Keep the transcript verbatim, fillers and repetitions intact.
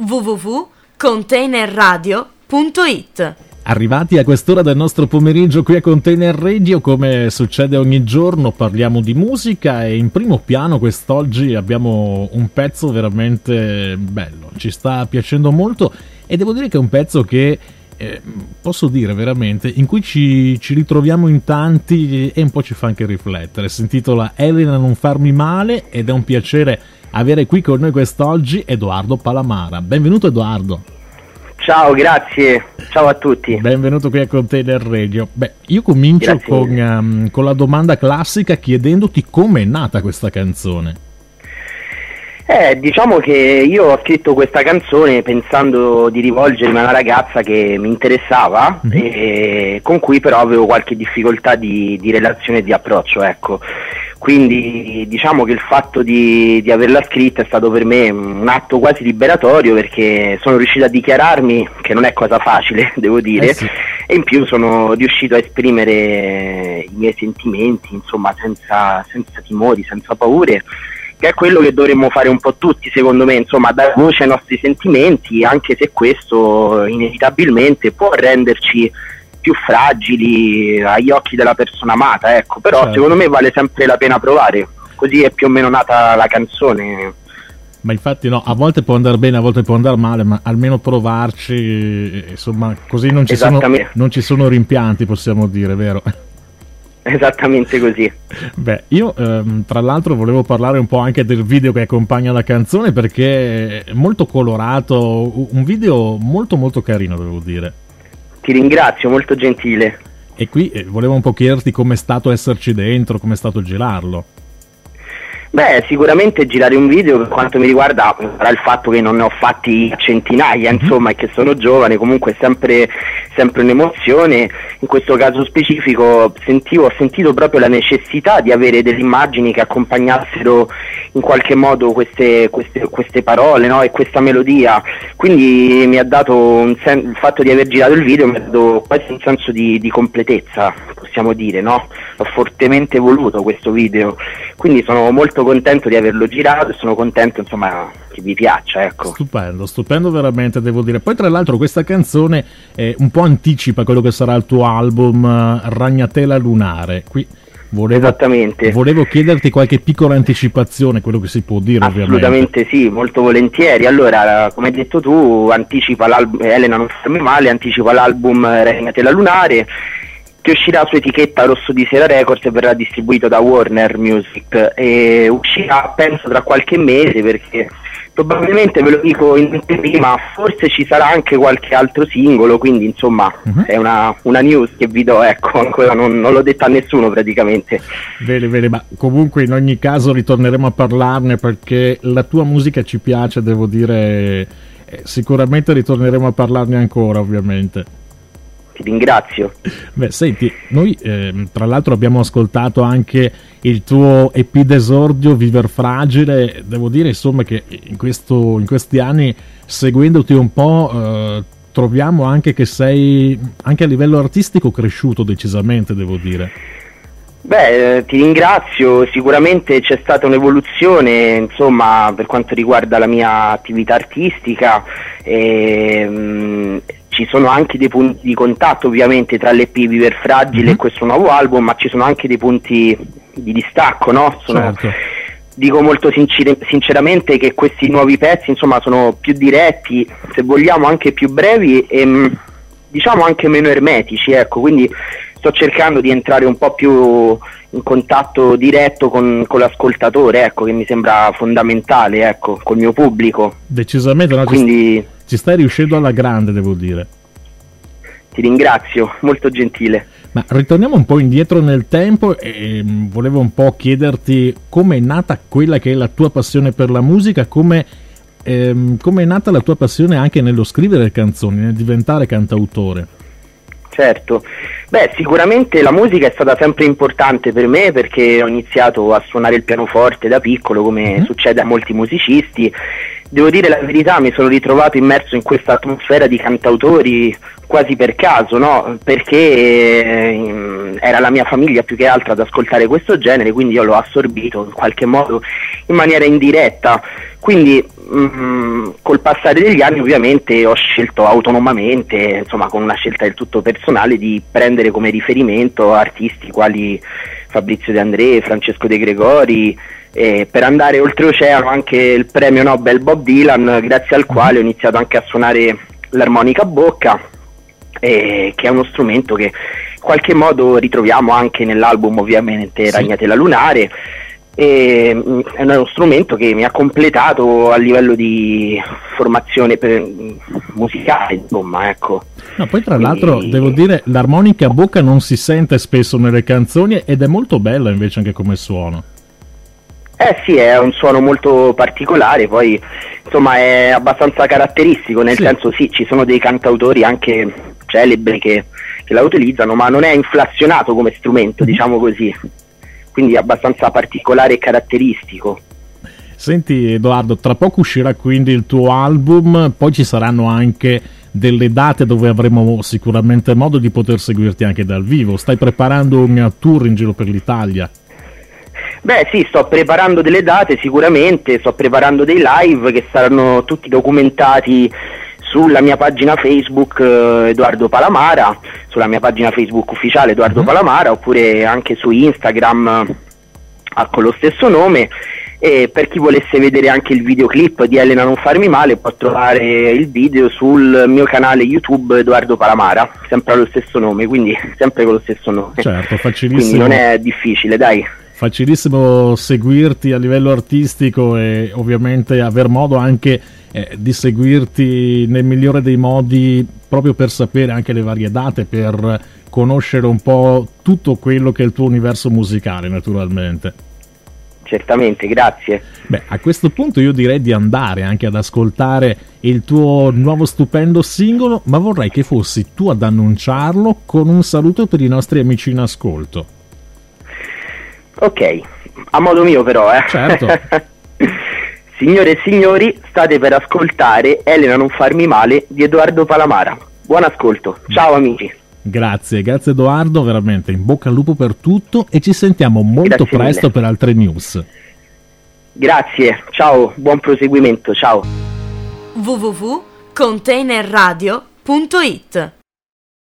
w w w punto container radio punto i t. Arrivati a quest'ora del nostro pomeriggio qui a Container Radio, come succede ogni giorno, parliamo di musica e in primo piano quest'oggi abbiamo un pezzo veramente bello, ci sta piacendo molto e devo dire che è un pezzo che eh, posso dire veramente in cui ci, ci ritroviamo in tanti e un po' ci fa anche riflettere. Si intitola Elena non farmi male ed è un piacere avere qui con noi quest'oggi Edoardo Palamara. Benvenuto Edoardo. Ciao, grazie, ciao a tutti. Benvenuto qui a Container Radio. Beh, io comincio con, um, con la domanda classica chiedendoti come è nata questa canzone. Eh, diciamo che io ho scritto questa canzone pensando di rivolgermi a una ragazza che mi interessava mm-hmm. e con cui però avevo qualche difficoltà di, di relazione e di approccio, ecco. Quindi diciamo che il fatto di, di averla scritta è stato per me un atto quasi liberatorio, perché sono riuscito a dichiararmi, che non è cosa facile, devo dire, eh sì. E in più sono riuscito a esprimere i miei sentimenti, insomma, senza, senza timori, senza paure, che è quello che dovremmo fare un po' tutti, secondo me, insomma, dare voce ai nostri sentimenti, anche se questo inevitabilmente può renderci più fragili agli occhi della persona amata, ecco, però certo. Secondo me vale sempre la pena provare, così è più o meno nata la canzone. Ma infatti no, a volte può andare bene, a volte può andare male, ma almeno provarci, insomma, così non ci sono, non ci sono rimpianti, possiamo dire, vero? Esattamente così. Beh, io ehm, tra l'altro volevo parlare un po' anche del video che accompagna la canzone, perché è molto colorato, un video molto molto carino, devo dire. Ti ringrazio, molto gentile. E qui eh, volevo un po' chiederti com'è stato esserci dentro, com'è stato girarlo. Beh, sicuramente girare un video, per quanto mi riguarda, sarà il fatto che non ne ho fatti centinaia, insomma, e che sono giovane, comunque è sempre, sempre un'emozione. In questo caso specifico sentivo, ho sentito proprio la necessità di avere delle immagini che accompagnassero in qualche modo queste, queste, queste parole, no? E questa melodia. Quindi mi ha dato un sen- il fatto di aver girato il video mi ha dato quasi un senso di, di completezza, possiamo dire, no? Ho fortemente voluto questo video, quindi sono molto contento di averlo girato e sono contento, insomma, che vi piaccia, ecco. Stupendo, stupendo veramente, devo dire. Poi tra l'altro questa canzone eh, un po' anticipa quello che sarà il tuo album uh, Ragnatela Lunare. Qui volevo, Esattamente. Volevo chiederti qualche piccola anticipazione, quello che si può dire. Assolutamente ovviamente. Sì, molto volentieri. Allora, come hai detto tu, anticipa l'album Elena non farmi male, anticipa l'album Ragnatela Lunare, che uscirà su etichetta Rosso di Sera Records e verrà distribuito da Warner Music, e uscirà penso tra qualche mese, perché probabilmente, ve lo dico in prima, forse ci sarà anche qualche altro singolo, quindi insomma uh-huh. è una, una news che vi do, ecco, ancora non, non l'ho detta a nessuno praticamente. Bene, bene, ma comunque in ogni caso ritorneremo a parlarne, perché la tua musica ci piace, devo dire, eh, sicuramente ritorneremo a parlarne ancora, ovviamente. Ti ringrazio. Beh, senti, noi eh, tra l'altro abbiamo ascoltato anche il tuo E P d'esordio Viver Fragile. Devo dire insomma che in, questo, in questi anni, seguendoti un po', eh, troviamo anche che sei anche a livello artistico cresciuto decisamente, devo dire. Beh, eh, ti ringrazio, sicuramente c'è stata un'evoluzione, insomma, per quanto riguarda la mia attività artistica, e, mh, ci sono anche dei punti di contatto ovviamente tra l'E P Viver Fragile mm-hmm. e questo nuovo album, ma ci sono anche dei punti di distacco, no? Sono, certo. Dico molto sincer- sinceramente che questi nuovi pezzi, insomma, sono più diretti, se vogliamo anche più brevi e mh, diciamo anche meno ermetici, ecco, quindi sto cercando di entrare un po' più in contatto diretto con, con l'ascoltatore, ecco, che mi sembra fondamentale, ecco, col mio pubblico. Decisamente, no? Quindi ci stai riuscendo alla grande, devo dire. Ti ringrazio, molto gentile. Ma ritorniamo un po' indietro nel tempo e volevo un po' chiederti come è nata quella che è la tua passione per la musica, come ehm, come è nata la tua passione anche nello scrivere canzoni, nel diventare cantautore. Certo, beh, sicuramente la musica è stata sempre importante per me, perché ho iniziato a suonare il pianoforte da piccolo, come mm-hmm. succede a molti musicisti. Devo dire la verità, mi sono ritrovato immerso in questa atmosfera di cantautori quasi per caso, no? Perché eh, era la mia famiglia più che altro ad ascoltare questo genere, quindi io l'ho assorbito in qualche modo in maniera indiretta. Quindi mh, col passare degli anni ovviamente ho scelto autonomamente, insomma con una scelta del tutto personale, di prendere come riferimento artisti quali Fabrizio De André, Francesco De Gregori, eh, per andare oltreoceano anche il premio Nobel Bob Dylan, grazie al quale ho iniziato anche a suonare l'armonica a bocca, eh, che è uno strumento che in qualche modo ritroviamo anche nell'album ovviamente sì. Ragnatela Lunare. E, mh, è uno strumento che mi ha completato a livello di formazione per, musicale, insomma, ecco. No, poi tra Quindi... l'altro devo dire, l'armonica a bocca non si sente spesso nelle canzoni ed è molto bella invece anche come suono. Eh sì, è un suono molto particolare, poi insomma è abbastanza caratteristico, nel sì. senso sì, ci sono dei cantautori anche celebri che, che la utilizzano, ma non è inflazionato come strumento, mm-hmm. diciamo così. Quindi è abbastanza particolare e caratteristico. Senti Edoardo, tra poco uscirà quindi il tuo album, poi ci saranno anche delle date dove avremo sicuramente modo di poter seguirti anche dal vivo. Stai preparando un tour in giro per l'Italia? Beh sì, sto preparando delle date sicuramente, sto preparando dei live che saranno tutti documentati sulla mia pagina Facebook eh, Edoardo Palamara, sulla mia pagina Facebook ufficiale Edoardo mm-hmm. Palamara, oppure anche su Instagram eh, con lo stesso nome. E per chi volesse vedere anche il videoclip di Elena non farmi male, può trovare il video sul mio canale YouTube Edoardo Palamara, sempre allo stesso nome, quindi sempre con lo stesso nome. Certo, facilissimo. Quindi non è difficile, dai. Facilissimo seguirti a livello artistico e ovviamente aver modo anche eh, di seguirti nel migliore dei modi, proprio per sapere anche le varie date, per conoscere un po' tutto quello che è il tuo universo musicale, naturalmente. Certamente, grazie. Beh, a questo punto io direi di andare anche ad ascoltare il tuo nuovo stupendo singolo, ma vorrei che fossi tu ad annunciarlo con un saluto per i nostri amici in ascolto. Ok, a modo mio però, eh. Certo. Signore e signori, state per ascoltare Elena non farmi male di Edoardo Palamara. Buon ascolto, ciao amici. Grazie, grazie Edoardo, veramente in bocca al lupo per tutto e ci sentiamo molto Grazie presto mille. Per altre news. Grazie, ciao, buon proseguimento, ciao. w w w punto container radio punto it